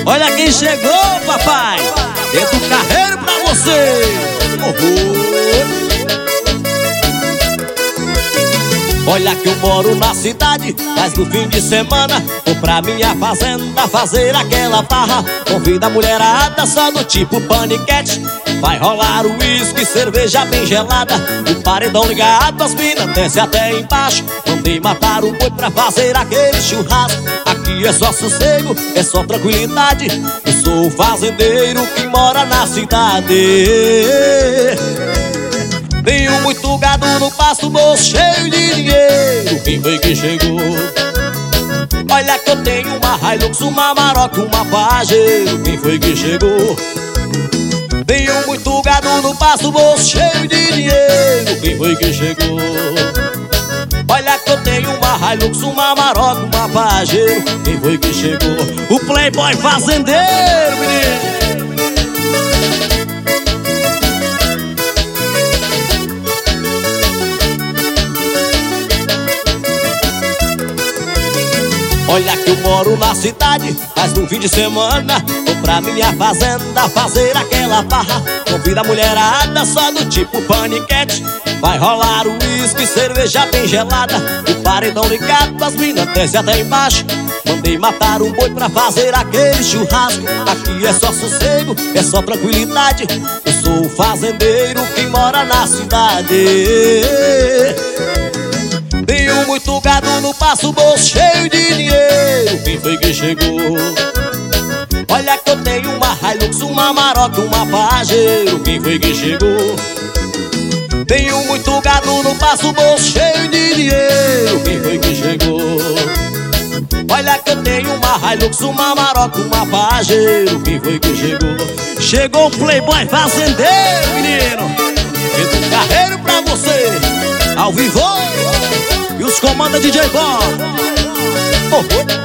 Olha quem chegou, papai. Dentro do carreiro pra você. Olha que eu moro na cidade, mas no fim de semana vou pra minha fazenda fazer aquela farra. Convida a mulherada só do tipo paniquete. Vai rolar o uísque, cerveja bem gelada. O paredão ligado, as minas desce até embaixo. Mandei matar o boi pra fazer aquele churrasco. Aqui é só sossego, é só tranquilidade. Eu sou o fazendeiro que mora na cidade. Tenho muito gado no pasto, bolso cheio de dinheiro. Quem foi que chegou? Olha que eu tenho uma Hilux, uma Maroc, uma Pajero. Quem foi que chegou? Tenho muito gado no pasto, bolso cheio de dinheiro. Quem foi que chegou? Olha que eu tenho uma Hilux, uma Maroc, uma Pajero. Quem foi que chegou? O playboy fazendeiro, menino. Olha que eu moro na cidade, mas no fim de semana vou pra minha fazenda fazer aquela farra. Convida a mulherada só do tipo paniquete. Vai rolar o uísque, cerveja bem gelada. O paredão ligado, as minas desce até embaixo. Mandei matar um boi pra fazer aquele churrasco. Aqui é só sossego, é só tranquilidade. Eu sou o fazendeiro que mora na cidade. Tenho muito gado no pasto, bolso cheio de dinheiro. Quem foi que chegou? Olha que eu tenho uma Hilux, uma Maroc, uma Pajero. Quem foi que chegou? Tenho muito gado no pasto, bolso cheio de dinheiro. Quem foi que chegou? Olha que eu tenho uma Hilux, uma Maroc, uma Pajero. Quem foi que chegou? Chegou o playboy fazendeiro, menino. Dentro do carreiro pra você, ao vivo. E os comanda DJ Bob.